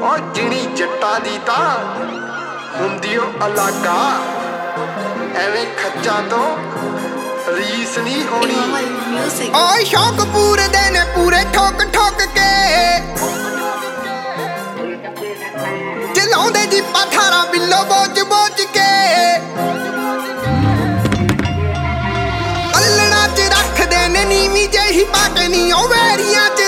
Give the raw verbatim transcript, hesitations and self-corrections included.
ਉਹ ਜਿਣੀ ਜੱਟਾਂ ਦੀ ਤਾਂ ਹੁੰਦੀ ਓ ਅਲਾਗਾ ਐਵੇਂ ਖੱਚਾਂ ਤੋਂ ਰੀਸ ਨਹੀਂ ਹੋਣੀ। ਓਏ ਸ਼ੌਕ ਪੂਰੇ ਦੇ ਨੇ ਪੂਰੇ ਠੋਕ ਠੋਕ ਕੇ ਚਲਾਉਂਦੇ ਜੀ ਪਥਾਰਾ ਬਿੱਲੋ ਬੋਝ ਬੋਝ ਕੇ ਅਲਣਾ ਚ ਰੱਖਦੇ ਨੇ ਨੀਵੀਂ ਜਿਹੀ ਪੱਗ ਨੀ ਉਹ ਵੈਰੀਆਂ ਚ